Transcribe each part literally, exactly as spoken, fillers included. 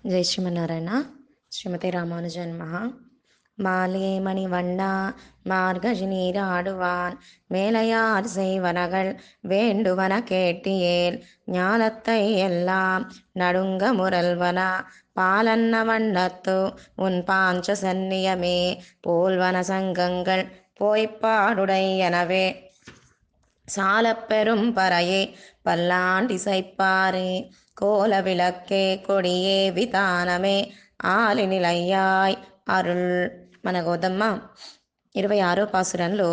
జై శ్రీమన్నారాయణ. శ్రీమతి రామానుజన్ మహా. மாலே மணிவண்ணா மார்கழி நீராடுவான் மேலையார் செய்வனகள் வேண்டுவன கேட்டியேல் ஞாலத்தை எல்லாம் நடுங்க முரல்வன பாலன்ன வண்ணத்து உன் பாஞ்ச சந்நியமே போல்வன சங்கங்கள் போய்ப்பாடுடையனவே சாலப்பெரும் பறையே பல்லாண்டிசைப்பாரே கோல விளக்கே கொடியே వితానమే ఆలి నిలయ్యాయ్ అరుళ్. మన గోదమ్మ ఇరవై ఆరో పాసురంలో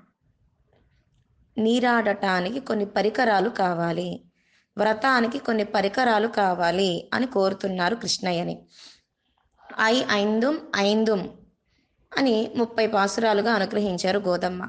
నీరాడటానికి కొన్ని పరికరాలు కావాలి, వ్రతానికి కొన్ని పరికరాలు కావాలి అని కోరుతున్నారు కృష్ణయ్యని. ఐ ఐందుం ఐందుం అని ముప్పై పాసురాలుగా అనుగ్రహించారు గోదమ్మ.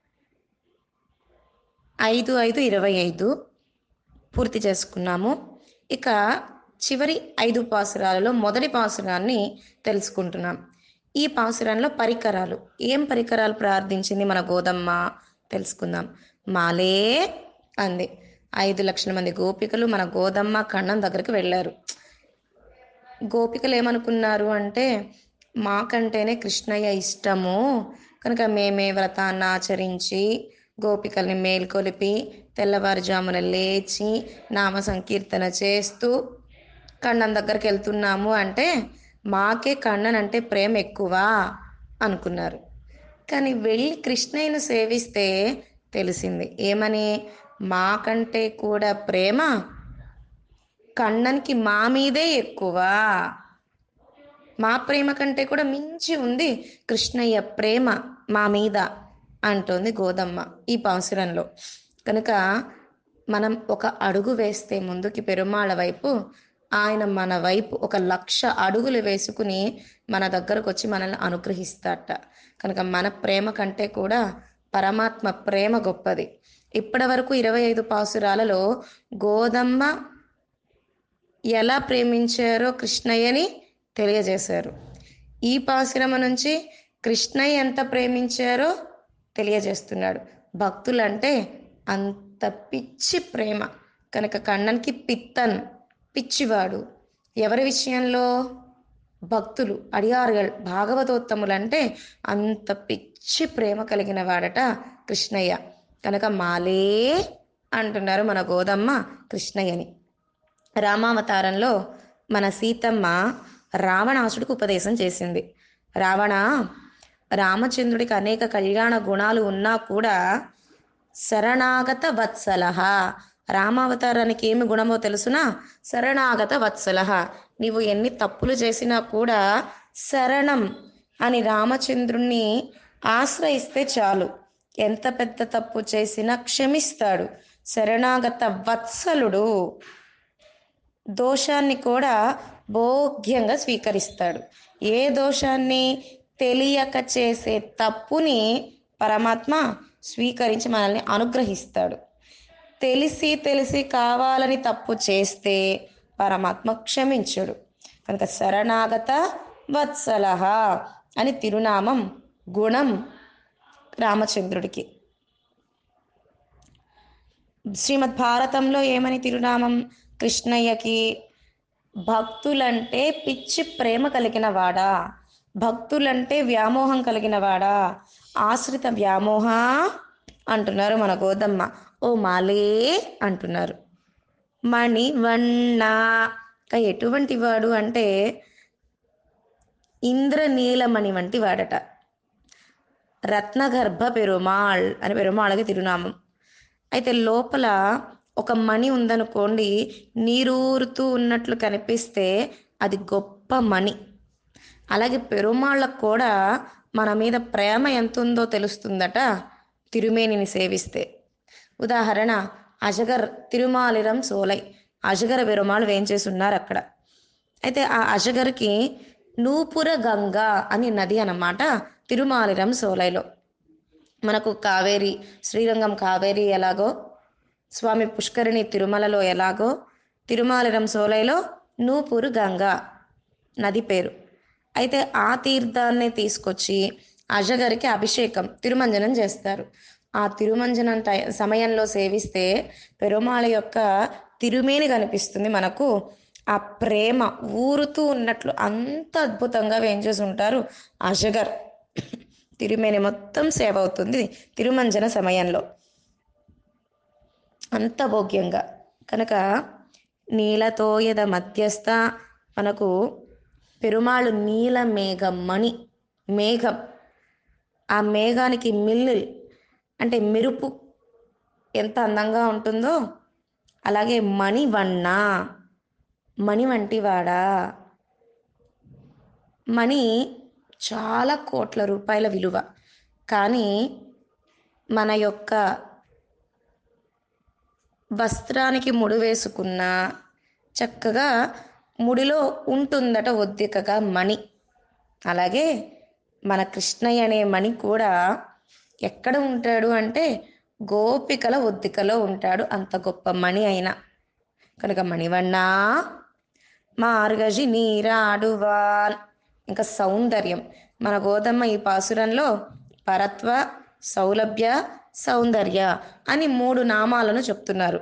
ఐదు ఐదు ఇరవై ఐదు పూర్తి చేసుకున్నాము. ఇక చివరి ఐదు పాసురాలలో మొదటి పాసురాన్ని తెలుసుకుంటున్నాం. ఈ పాసురంలో పరికరాలు, ఏం పరికరాలు ప్రార్థించింది మన గోదమ్మ తెలుసుకుందాం. మాలే అంది. ఐదు లక్షల మంది గోపికలు మన గోదమ్మ కన్నం దగ్గరికి వెళ్ళారు. గోపికలు ఏమనుకున్నారు అంటే, మాకంటేనే కృష్ణయ్య ఇష్టము కనుక మేమే వ్రతాన్ని ఆచరించి గోపికల్ని మేల్కొలిపి తెల్లవారుజామున లేచి నామ సంకీర్తన చేస్తూ కண்ணన్ దగ్గరికి వెళ్తున్నాము అంటే మాకే కണ്ണన్ అంటే ప్రేమ ఎక్కువ అనుకున్నారు. కానీ వెళ్ళి కృష్ణయ్యను సేవిస్తే తెలిసింది ఏమని, మాకంటే కూడా ప్రేమ కണ്ണన్కి మా మీదే ఎక్కువ, మా ప్రేమ కంటే కూడా మించి ఉంది కృష్ణయ్య ప్రేమ మా మీద అంటోంది గోదమ్మ ఈ పాసురంలో. కనుక మనం ఒక అడుగు వేస్తే ముందుకి పెరుమాళ వైపు, ఆయన మన వైపు ఒక లక్ష అడుగులు వేసుకుని మన దగ్గరకు వచ్చి మనల్ని అనుగ్రహిస్తాట. కనుక మన ప్రేమ కంటే కూడా పరమాత్మ ప్రేమ గొప్పది. ఇప్పటి వరకు ఇరవై ఐదు పాసురాలలో గోదమ్మ ఎలా ప్రేమించారో కృష్ణయ్యని తెలియజేశారు. ఈ పాసురమ నుంచి కృష్ణయ్య ఎంత ప్రేమించారో తెలియజేస్తున్నాడు. భక్తులంటే అంత పిచ్చి ప్రేమ కనుక కണ്ണన్కి పిత్తన్ పిచ్చివాడు. ఎవరి విషయంలో? భక్తులు అడియారుగల్ భాగవతోత్తములంటే అంత పిచ్చి ప్రేమ కలిగిన వాడట కృష్ణయ్య. కనుక మాలే అంటున్నారు మన గోదమ్మ కృష్ణయ్యని. రామావతారంలో మన సీతమ్మ రావణాసుడికి ఉపదేశం చేసింది. రావణ, రామచంద్రుడికి అనేక కళ్యాణ గుణాలు ఉన్నా కూడా శరణాగత వత్సలహ, రామావతారానికి ఏమి గుణమో తెలుసునా? శరణాగత వత్సలహ. నీవు ఎన్ని తప్పులు చేసినా కూడా శరణం అని రామచంద్రుణ్ణి ఆశ్రయిస్తే చాలు, ఎంత పెద్ద తప్పు చేసినా క్షమిస్తాడు. శరణాగత వత్సలుడు, దోషాన్ని కూడా భోగ్యంగా స్వీకరిస్తాడు. ఏ దోషాన్ని? తెలియక చేసే తప్పుని పరమాత్మ స్వీకరించి మనల్ని అనుగ్రహిస్తాడు. తెలిసి తెలిసి కావాలని తప్పు చేస్తే పరమాత్మ క్షమించుడు. కనుక శరణాగత వత్సలహ అని తిరునామం, గుణం రామచంద్రుడికి. శ్రీమద్ భారతంలో ఏమని తిరునామం కృష్ణయ్యకి? భక్తులంటే పిచ్చి ప్రేమ కలిగిన వాడా, భక్తులంటే వ్యామోహం కలిగిన వాడా, ఆశ్రిత వ్యామోహ అంటున్నారు మన గోదమ్మ. ఓ మాలే అంటున్నారు. మణివన్న ఎటువంటి వాడు అంటే ఇంద్రనీలమణి వంటి వాడట. రత్నగర్భ పెరుమాళ్ అని పెరుమాళకి తిరునామం. అయితే లోపల ఒక మణి ఉందనుకోండి, నీరూరుతూ ఉన్నట్లు కనిపిస్తే అది గొప్ప మణి. అలాగే పెరుమాళ్ళకు కూడా మన మీద ప్రేమ ఎంత ఉందో తెలుస్తుందట తిరుమేనిని సేవిస్తే. ఉదాహరణ, అజగర్ తిరుమాలిరం సోలై, అజగర పెరుమాళ్ళు వేంచేసి ఉన్నారు అక్కడ. అయితే ఆ అజగర్కి నూపుర గంగా అని నది అన్నమాట తిరుమాలిరం సోలైలో. మనకు కావేరి, శ్రీరంగం కావేరి ఎలాగో, స్వామి పుష్కరిణి తిరుమలలో ఎలాగో, తిరుమాలిరం సోలైలో నూపురు గంగా నది పేరు. అయితే ఆ తీర్థాన్ని తీసుకొచ్చి అజగరికి అభిషేకం, తిరుమంజనం చేస్తారు. ఆ తిరుమంజనం సమయంలో సేవిస్తే పెరుమాళ యొక్క తిరుమేని కనిపిస్తుంది మనకు. ఆ ప్రేమ ఊరుతూ ఉన్నట్లు అంత అద్భుతంగా వేయించేసి ఉంటారు అజగర్. తిరుమేని మొత్తం సేవ అవుతుంది తిరుమంజన సమయంలో అంత భోగ్యంగా. కనుక నీలతోయద మధ్యస్థ మనకు పెరుమాళ్ళు నీల మేఘం మణి మేఘం. ఆ మేఘానికి మిల్లుల్ అంటే మెరుపు ఎంత అందంగా ఉంటుందో అలాగే మణివన్న మణి వంటివాడా. మణి చాలా కోట్ల రూపాయల విలువ, కానీ మన యొక్క వస్త్రానికి ముడి వేసుకున్న చక్కగా ముడిలో ఉంటుందట ఒద్దికగా మణి. అలాగే మన కృష్ణయ్య అనే మణి కూడా ఎక్కడ ఉంటాడు అంటే గోపికల ఒద్దికలో ఉంటాడు, అంత గొప్ప మణి అయినా. కనుక మణివన్నా మార్గజి నీరాడువాన్. ఇంకా సౌందర్యం మన గోదమ్మ ఈ పాసురంలో పరత్వ, సౌలభ్య, సౌందర్య అని మూడు నామాలను చెప్తున్నారు.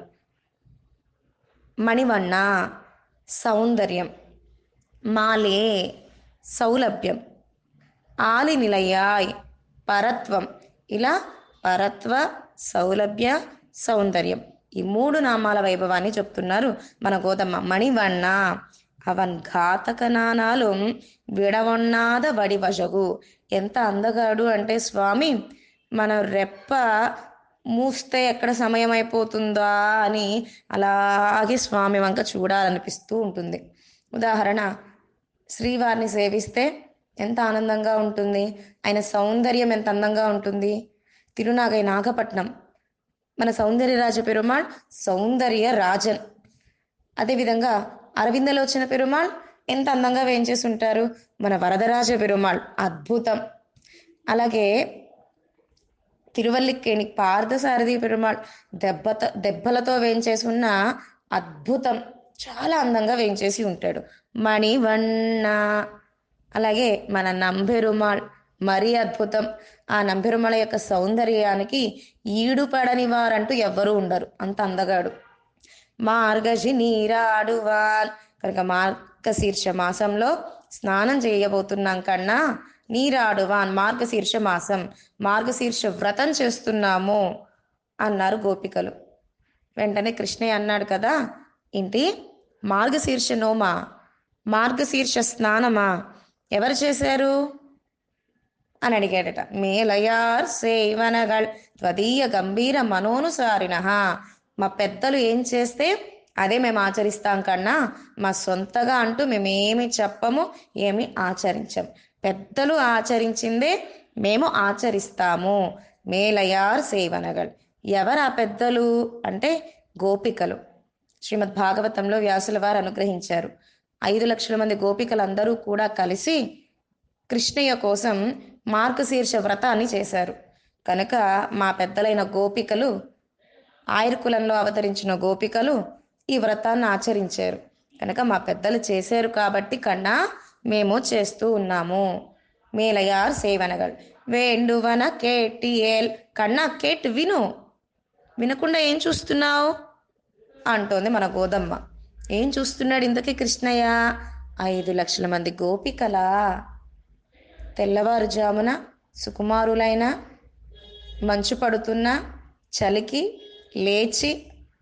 మణివన్న సౌందర్యం, మాలే సౌలభ్యం, ఆలి నిలయాయ్ పరత్వం. ఇలా పరత్వ, సౌలభ్య, సౌందర్యం ఈ మూడు నామాల వైభవాన్ని చెప్తున్నారు మన గోదమ్మ. మణివన్న అవన్ ఘాతక నానాలు విడవొన్నాద వడివజగు. ఎంత అందగాడు అంటే స్వామి, మన రెప్ప మూస్తే ఎక్కడ సమయం అయిపోతుందా అని అలాగే స్వామి వంక చూడాలనిపిస్తూ ఉంటుంది. ఉదాహరణ, శ్రీవారిని సేవిస్తే ఎంత ఆనందంగా ఉంటుంది, ఆయన సౌందర్యం ఎంత అందంగా ఉంటుంది. తిరునాగై నాగపట్నం మన సౌందర్యరాజ పెరుమాళ్ సౌందర్య రాజన్. అదేవిధంగా అరవిందలోచన పెరుమాళ్ ఎంత అందంగా వేయించేసి ఉంటారు, మన వరదరాజ పెరుమాళ్ అద్భుతం. అలాగే తిరువల్లికేణి పార్థసారథి పెరుమాళ్ దెబ్బతో దెబ్బలతో వేయించేసి ఉన్న అద్భుతం, చాలా అందంగా వేయించేసి ఉంటాడు మణివన్న. అలాగే మన నంబెరుమాళ్ మరీ అద్భుతం. ఆ నంబెరుమాళ యొక్క సౌందర్యానికి ఈడుపడని వారంటూ ఎవ్వరూ ఉండరు, అంత అందగాడు. మార్గజి నీరాడువాన్. కనుక మార్గశీర్ష మాసంలో స్నానం చేయబోతున్నాం కన్నా నీరాడువాన్ మార్గశీర్ష మాసం మార్గశీర్ష వ్రతం చేస్తున్నాము అన్నారు గోపికలు. వెంటనే కృష్ణయ్య అన్నాడు కదా, ఏంటి మార్గశీర్ష నోమా, మార్గశీర్ష స్నానమా, ఎవరు చేశారు అని అడిగాడట. మేలయార్ సేవనగల్ త్వదీయ గంభీర మనోనుసారిణ. మా పెద్దలు ఏం చేస్తే అదే మేము ఆచరిస్తాం కన్నా మా సొంతగా అంటూ మేమేమి చెప్పము, ఏమి ఆచరించం. పెద్దలు ఆచరించిందే మేము ఆచరిస్తాము. మేలయార్ సేవనగల్. ఎవరు ఆ పెద్దలు అంటే గోపికలు. శ్రీమద్ భాగవతంలో వ్యాసుల వారు అనుగ్రహించారు. ఐదు లక్షల మంది గోపికలందరూ కూడా కలిసి కృష్ణయ్య కోసం మార్గశీర్ష వ్రతాన్ని చేశారు. కనుక మా పెద్దలైన గోపికలు, ఆయుర్కులంలో అవతరించిన గోపికలు ఈ వ్రతాన్ని ఆచరించారు. కనుక మా పెద్దలు చేశారు కాబట్టి కన్నా మేము చేస్తూ ఉన్నాము. మేలయార్ సేవనగల్ వేండువన కేటియేల్. కన్నా కేట్ విను, వినకుండా ఏం చూస్తున్నావు అంటోంది మన గోదమ్మ. ఏం చూస్తున్నాడు ఇంతకీ కృష్ణయ్య? ఐదు లక్షల మంది గోపికలా తెల్లవారుజామున సుకుమారులైన మంచు పడుతున్న చలికి లేచి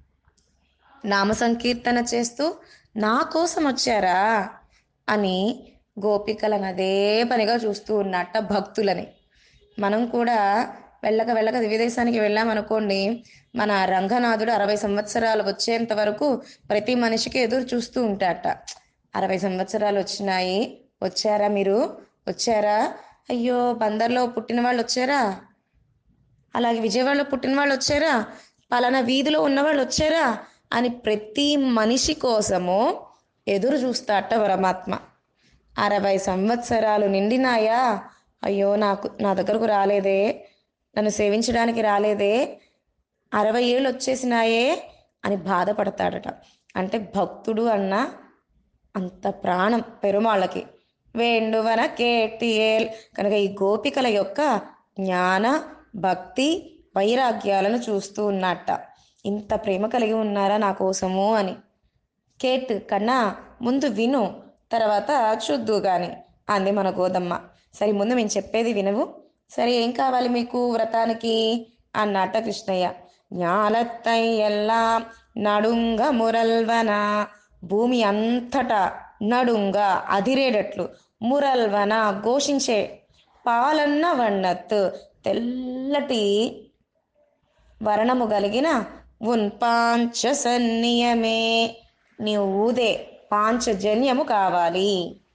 నామ సంకీర్తన చేస్తూ నా కోసం వచ్చారా అని గోపికలను అదే పనిగా చూస్తూ ఉన్నట్ట భక్తులని. మనం కూడా వెళ్ళక వెళ్ళక దివ్యదేశానికి వెళ్ళామనుకోండి, మన రంగనాథుడు అరవై సంవత్సరాలు వచ్చేంత వరకు ప్రతి మనిషికి ఎదురు చూస్తూ ఉంటాట. అరవై సంవత్సరాలు వచ్చినాయి, వచ్చారా మీరు, వచ్చారా, అయ్యో బందర్లో పుట్టిన వాళ్ళు వచ్చారా, అలాగే విజయవాడలో పుట్టిన వాళ్ళు వచ్చారా, పలానా వీధిలో ఉన్నవాళ్ళు వచ్చారా అని ప్రతి మనిషి కోసము ఎదురు చూస్తాట పరమాత్మ. అరవై సంవత్సరాలు నిండినాయా, అయ్యో నాకు నా దగ్గరకు రాలేదే, నన్ను సేవించడానికి రాలేదే, అరవై ఏళ్ళు వచ్చేసినాయే అని బాధపడతాడట. అంటే భక్తుడు అన్న అంత ప్రాణం పెరుమాళ్ళకి. వేండువన కేటియేల్. కనుక ఈ గోపికల యొక్క జ్ఞాన భక్తి వైరాగ్యాలను చూస్తూ ఉన్నట్ట. ఇంత ప్రేమ కలిగి ఉన్నారా నా కోసము అని. కేట్ కన్నా ముందు విను, తర్వాత చూద్దు గాని అంది మన గోదమ్మ. సరే ముందు మేము చెప్పేది వినవు. సరే ఏం కావాలి మీకు వ్రతానికి అన్నట్ట కృష్ణయ్య. ஞாலத்தை எல்லாம் నడుంగ మురల్వన, భూమి అంతటా నడుంగ అదిరేటట్లు, మురల్వన ఘోషించే, పాలన్న వన్నత్తు తెల్లటి వర్ణము కలిగిన, ఉన్ పాంచసన్నియమే నీవు ఊదే పాంచజన్యము కావాలి.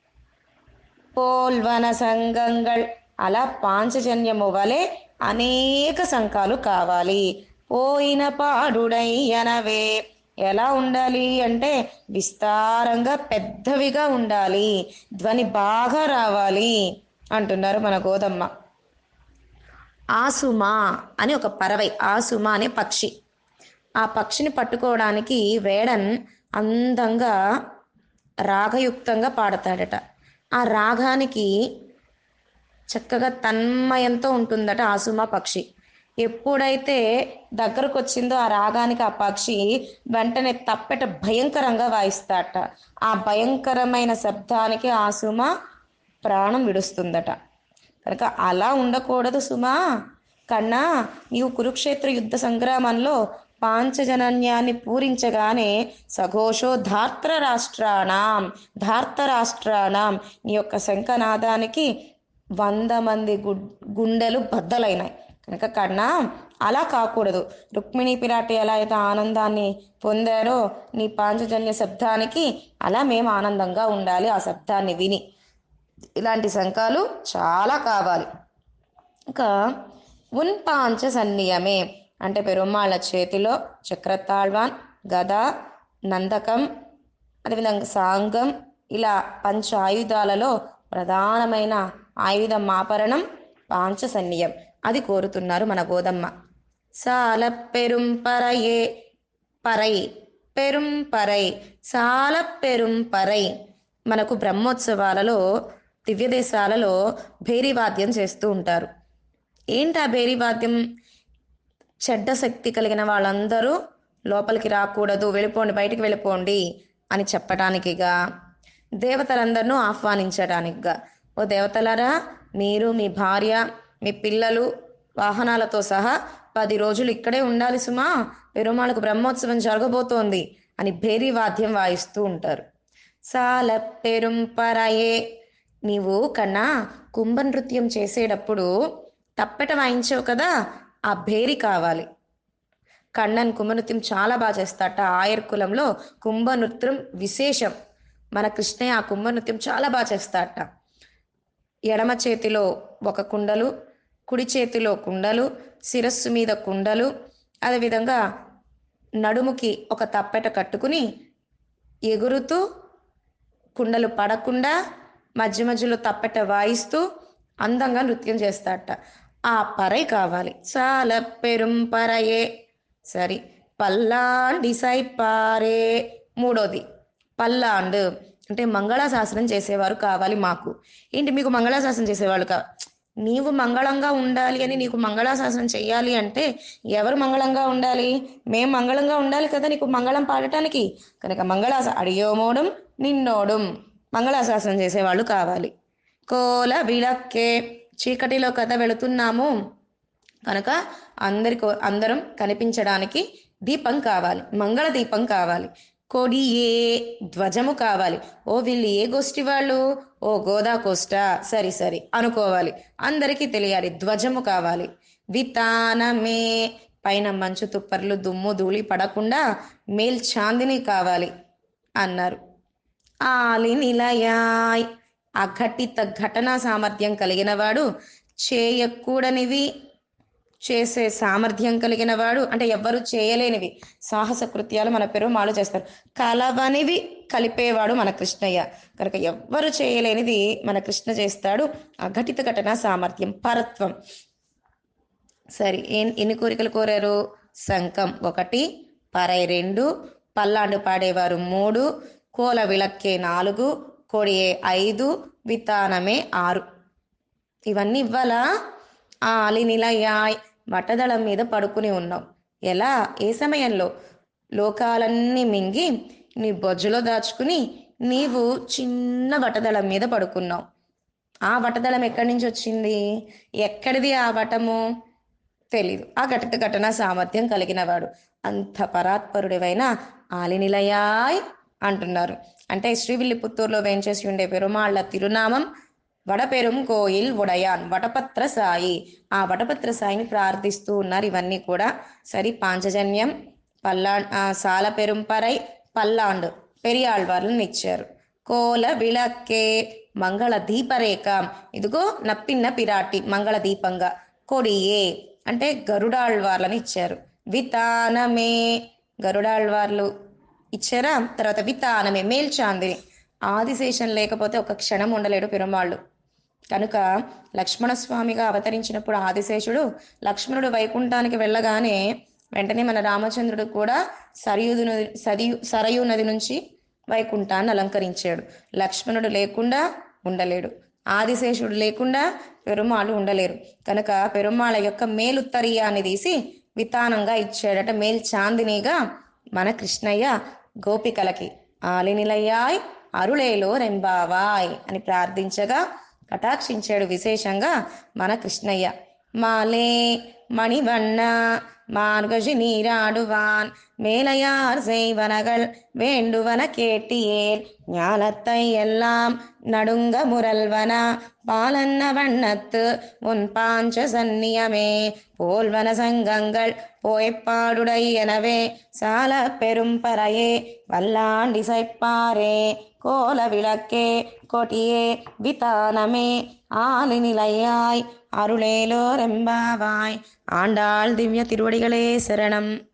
పోల్వన సంగంగల్ అలా పాంచజన్యము వలె అనేక సంఘాలు కావాలి. పోయిన పాడుడయ్యనవే ఎలా ఉండాలి అంటే విస్తారంగా పెద్దవిగా ఉండాలి, ధ్వని బాగా రావాలి అంటున్నారు మన గోదమ్మ. ఆసుమ అని ఒక పరవై, ఆసుమ అనే పక్షి. ఆ పక్షిని పట్టుకోవడానికి వేడన్ అందంగా రాగయుక్తంగా పాడతాడట. ఆ రాగానికి చక్కగా తన్మయంతో ఉంటుందట ఆసుమ పక్షి. ఎప్పుడైతే దగ్గరకు వచ్చిందో ఆ రాగానికి ఆ పక్షి వెంటనే తప్పెట భయంకరంగా వాయిస్తాడట. ఆ భయంకరమైన శబ్దానికి ఆసుమ ప్రాణం విడుస్తుందట. కనుక అలా ఉండకూడదు సుమా కన్నా, నీవు కురుక్షేత్ర యుద్ధ సంగ్రామంలో పాంచజనన్యాన్ని పూరించగానే సఘోషో ధార్త రాష్ట్రాణం ధార్త రాష్ట్రాణం నీ యొక్క శంఖనాదానికి వంద మంది గు గుండెలు బద్దలైనాయి. కనుక కన్నా అలా కాకూడదు. రుక్మిణీ పిరాటి ఎలా అయితే ఆనందాన్ని పొందారో నీ పాంచజన్య శబ్దానికి, అలా మేము ఆనందంగా ఉండాలి ఆ శబ్దాన్ని విని. ఇలాంటి శంఖాలు చాలా కావాలి. ఇంకా ఉన్ పాంచ సన్నియమే అంటే పెరుమాళ్ళ చేతిలో చక్రతాళ్వాన్, గద, నందకం, అదేవిధంగా సాంగం, ఇలా పంచ ఆయుధాలలో ప్రధానమైన ఆయుధం ఆభరణం పాంచసన్నియం. అది కోరుతున్నారు మన గోదమ్మ. సాల పెరుం పరయే పరై పెరుం పరై సాల పెరుం పరై. మనకు బ్రహ్మోత్సవాలలో దివ్యదేశాలలో భేరీవాద్యం చేస్తూ ఉంటారు. ఏంటి ఆ భేరీవాద్యం? చెడ్డ శక్తి కలిగిన వాళ్ళందరూ లోపలికి రాకూడదు, వెళ్ళిపోండి, బయటికి వెళ్ళిపోండి అని చెప్పటానికిగా, దేవతలందరినూ ఆహ్వానించడానికిగా. ఓ దేవతలారా, మీరు మీ భార్య మీ పిల్లలు వాహనాలతో సహా పది రోజులు ఇక్కడే ఉండాలి సుమా, పెరుమాళకు బ్రహ్మోత్సవం జరగబోతోంది అని భేరీ వాద్యం వాయిస్తూ ఉంటారు. సాల పెరుం పరయే. నీవు కన్నా కుంభ నృత్యం చేసేటప్పుడు తప్పెట వాయించావు కదా, ఆ భేరి కావాలి. కണ്ണన్ కుంభనృత్యం చాలా బాగా చేస్తాట. ఆయర్ కులంలో కుంభనృత్యం విశేషం. మన కృష్ణయ్య ఆ కుంభనృత్యం చాలా బాగా చేస్తాట. ఎడమ చేతిలో ఒక కుండలు, కుడి చేతిలో కుండలు, శిరస్సు మీద కుండలు, అదేవిధంగా నడుముకి ఒక తప్పెట కట్టుకుని ఎగురుతూ కుండలు పడకుండా మధ్య మధ్యలో తప్పెట వాయిస్తూ అందంగా నృత్యం చేస్తాడట. ఆ పరై కావాలి. సాల పెరుం పరయే. సరి పల్లాండి సైపారే. మూడోది పల్లాండ్ అంటే మంగళాశాసనం చేసేవారు కావాలి మాకు. ఏంటి మీకు మంగళాశాసనం చేసేవాళ్ళు కా నీవు మంగళంగా ఉండాలి అని నీకు మంగళాశాసనం చెయ్యాలి అంటే ఎవరు మంగళంగా ఉండాలి? మేం మంగళంగా ఉండాలి కదా నీకు మంగళం పాడటానికి. కనుక మంగళాశ అడియోమోడం నిన్నోడం మంగళాశాసనం చేసేవాళ్ళు కావాలి. కోల విళక్కే. చీకటిలో కథ వెళుతున్నాము కనుక అందరికో అందరం కనిపించడానికి దీపం కావాలి, మంగళ దీపం కావాలి. కొడి ఏ ధ్వజము కావాలి. ఓ వీళ్ళు ఏ గోష్ఠి వాళ్ళు? ఓ గోదా కోస్టా, సరి సరి అనుకోవాలి, అందరికీ తెలియాలి. ధ్వజము కావాలి. వితానమే పైన మంచు తుప్పర్లు దుమ్ము ధూళి పడకుండా మేల్చాందిని కావాలి అన్నారు. ఆలి నిలయాయ్ అఘటిత ఘటనా సామర్థ్యం కలిగిన వాడు, చేయకూడనివి చేసే సామర్థ్యం కలిగిన వాడు, అంటే ఎవ్వరు చేయలేనివి సాహస కృత్యాలు మన పెరుమాళ్ళు చేస్తారు. కలవనివి కలిపేవాడు మన కృష్ణయ్య. కనుక ఎవ్వరు చేయలేనిది మన కృష్ణ చేస్తాడు. అఘటిత ఘటనా సామర్థ్యం, పరత్వం. సరే ఏం ఎన్ని కోరికలు కోరారు? శంఖం ఒకటి, పరై రెండు, పల్లాండు పాడేవారు మూడు, కోల విళక్కే నాలుగు, కొడియే ఐదు, వితానమే ఆరు. ఇవన్నీ ఇవ్వాలా? ఆలి నిలయాయ్ వటదళం మీద పడుకుని ఉన్నాం. ఎలా? ఏ సమయంలో? లోకాలన్నీ మింగి నీ బొజ్జులో దాచుకుని నీవు చిన్న వటదళం మీద పడుకున్నావు. ఆ వటదళం ఎక్కడి నుంచి వచ్చింది? ఎక్కడిది ఆ వటము? తెలీదు. ఆ ఘటిత ఘటన సామర్థ్యం కలిగిన వాడు. అంత పరాత్పరుడివైన ఆలినిలయాయ్ అంటున్నారు. అంటే శ్రీవిల్లిపుత్తూరులో వేంచేసి ఉండే పెరుమాళ్ళ తిరునామం వడపెరుం కోయిల్ ఉడయాన్, వటపత్ర సాయి. ఆ వటపత్ర సాయిని ప్రార్థిస్తూ ఉన్నారు. ఇవన్నీ కూడా సరి పాంచజన్యం పల్లా సాల పెరుంపరై పల్లాండు పెరియాళ్వార్లను ఇచ్చారు. కోల విளக்கே మంగళ దీపరేఖ, ఇదిగో నప్పిన్న పిరాటి మంగళ దీపంగా. కొడియే అంటే గరుడాళ్వార్లను ఇచ్చారు. వితానమే గరుడాళ్వార్లు ఇచ్చారా. తర్వాత వితానమే మేల్చాందిని. ఆదిశేషం లేకపోతే ఒక క్షణం ఉండలేడు పెరుమాళ్ళు. కనుక లక్ష్మణస్వామిగా అవతరించినప్పుడు ఆదిశేషుడు లక్ష్మణుడు వైకుంఠానికి వెళ్ళగానే వెంటనే మన రామచంద్రుడు కూడా సరయూ నది సరియు సరయూ నది నుంచి వైకుంఠాన్ని అలంకరించాడు. లక్ష్మణుడు లేకుండా ఉండలేడు, ఆదిశేషుడు లేకుండా పెరుమాళ్ళు ఉండలేరు. కనుక పెరుమాళ్ళ యొక్క మేలుత్తరీయాన్ని తీసి వితానంగా ఇచ్చాడట, మేల్ చాందినిగా మన కృష్ణయ్య గోపికలకి. ఆలినిలయ్యాయ్ అరుళేలో రెంబావాయ్ అని ప్రార్థించగా కటాక్షించాడు విశేషంగా మన కృష్ణయ్య. మాలే మణివண்ண மார்கழி நீராடுவான் மேலையார் செய்வனகள் வேண்டுவன கேட்டியேல் ஞானத்தை எல்லாம் நடுங்க முரல்வன பாலன்ன வண்ணத்து உன் பாஞ்ச சந்நியமே போல்வன சங்கங்கள் போய்ப்பாடுடை எனவே சால பெரும் பறையே வல்லாண்டிசைப்பாரே கோல விளக்கே கொடியே விதானமே ஆலிநிலையாய் அருளேலோ ரெம்பாவாய். ஆண்டாள் திவ்ய திருவடிகளே சரணம்.